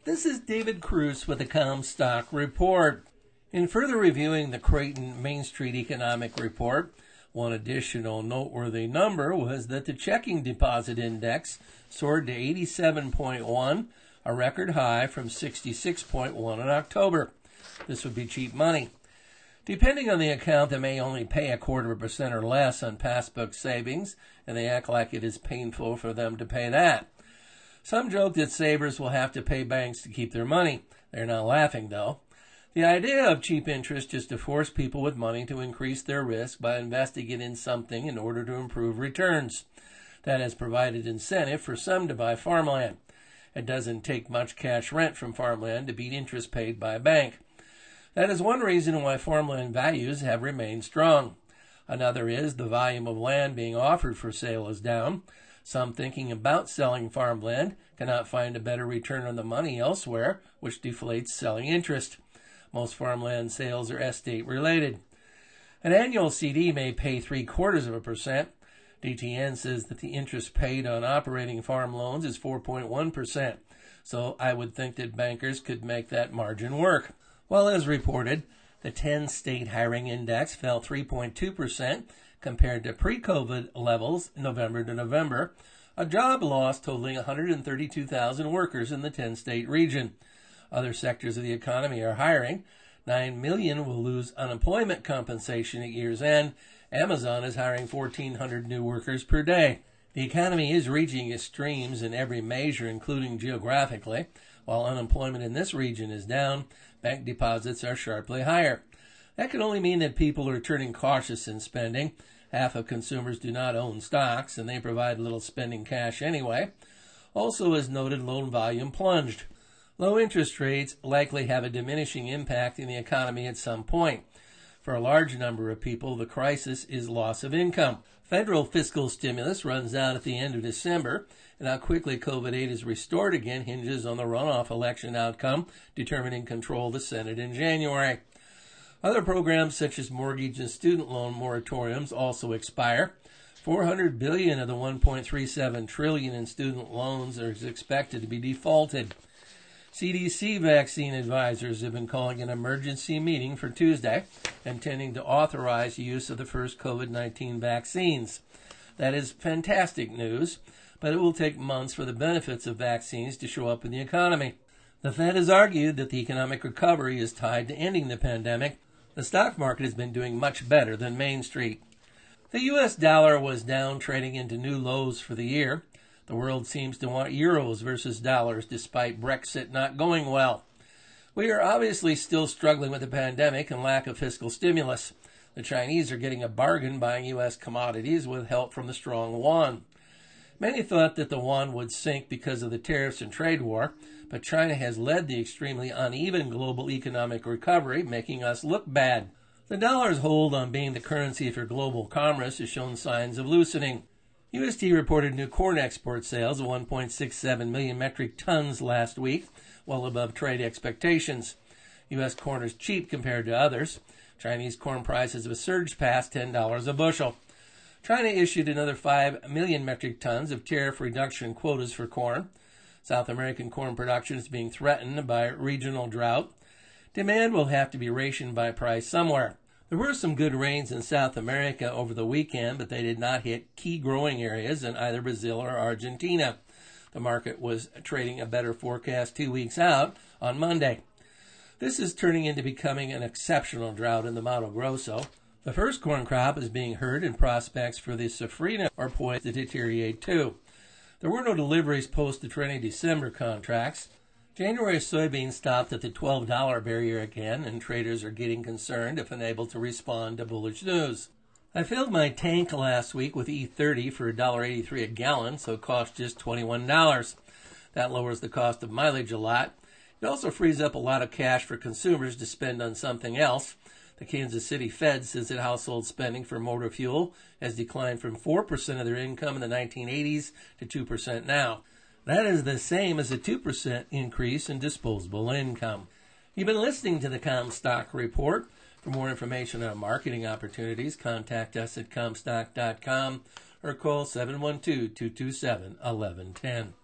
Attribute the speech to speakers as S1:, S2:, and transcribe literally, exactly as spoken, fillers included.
S1: This is David Cruz with the Comstock Report. In further reviewing the Creighton Main Street Economic Report, one additional noteworthy number was that the checking deposit index soared to eighty-seven point one, a record high from sixty-six point one in October. This would be cheap money. Depending on the account, they may only pay a quarter of a percent or less on passbook savings, and they act like it is painful for them to pay that. Some joke that savers will have to pay banks to keep their money. They're not laughing, though. The idea of cheap interest is to force people with money to increase their risk by investing it in something in order to improve returns. That has provided incentive for some to buy farmland. It doesn't take much cash rent from farmland to beat interest paid by a bank. That is one reason why farmland values have remained strong. Another is the volume of land being offered for sale is down. Some thinking about selling farmland cannot find a better return on the money elsewhere, which deflates selling interest. Most farmland sales are estate related. An annual C D may pay three quarters of a percent. D T N says that the interest paid on operating farm loans is four point one percent. So I would think that bankers could make that margin work. Well, as reported, the ten-state hiring index fell three point two percent compared to pre-COVID levels November to November, a job loss totaling one hundred thirty-two thousand workers in the ten-state region. Other sectors of the economy are hiring. nine million will lose unemployment compensation at year's end. Amazon is hiring fourteen hundred new workers per day. The economy is reaching extremes in every measure, including geographically. While unemployment in this region is down, bank deposits are sharply higher. That could only mean that people are turning cautious in spending. Half of consumers do not own stocks, and they provide little spending cash anyway. Also, as noted, loan volume plunged. Low interest rates likely have a diminishing impact in the economy at some point. For a large number of people, the crisis is loss of income. Federal fiscal stimulus runs out at the end of December, and how quickly COVID eight is restored again hinges on the runoff election outcome, determining control of the Senate in January. Other programs such as mortgage and student loan moratoriums also expire. four hundred billion dollars of the one point three seven trillion dollars in student loans are expected to be defaulted. C D C vaccine advisors have been calling an emergency meeting for Tuesday, intending to authorize use of the first COVID nineteen vaccines. That is fantastic news, but it will take months for the benefits of vaccines to show up in the economy. The Fed has argued that the economic recovery is tied to ending the pandemic. The stock market has been doing much better than Main Street. The U S dollar was down, trading into new lows for the year. The world seems to want euros versus dollars despite Brexit not going well. We are obviously still struggling with the pandemic and lack of fiscal stimulus. The Chinese are getting a bargain buying U S commodities with help from the strong yuan. Many thought that the yuan would sink because of the tariffs and trade war, but China has led the extremely uneven global economic recovery, making us look bad. The dollar's hold on being the currency for global commerce has shown signs of loosening. U S D A reported new corn export sales of one point six seven million metric tons last week, well above trade expectations. U S corn is cheap compared to others. Chinese corn prices have surged past ten dollars a bushel. China issued another five million metric tons of tariff reduction quotas for corn. South American corn production is being threatened by regional drought. Demand will have to be rationed by price somewhere. There were some good rains in South America over the weekend, but they did not hit key growing areas in either Brazil or Argentina. The market was trading a better forecast two weeks out on Monday. This is turning into becoming an exceptional drought in the Mato Grosso. The first corn crop is being hurt, and prospects for the safrinha are poised to deteriorate too. There were no deliveries post the trailing December contracts. January soybeans stopped at the twelve dollar barrier again, and traders are getting concerned if unable to respond to bullish news. I filled my tank last week with E thirty for one dollar eighty-three a gallon, so it cost just twenty-one dollars. That lowers the cost of mileage a lot. It also frees up a lot of cash for consumers to spend on something else. The Kansas City Fed says that household spending for motor fuel has declined from four percent of their income in the nineteen eighties to two percent now. That is the same as a two percent increase in disposable income. You've been listening to the Comstock Report. For more information on marketing opportunities, contact us at comstock dot com or call seven one two, two two seven, one one one zero.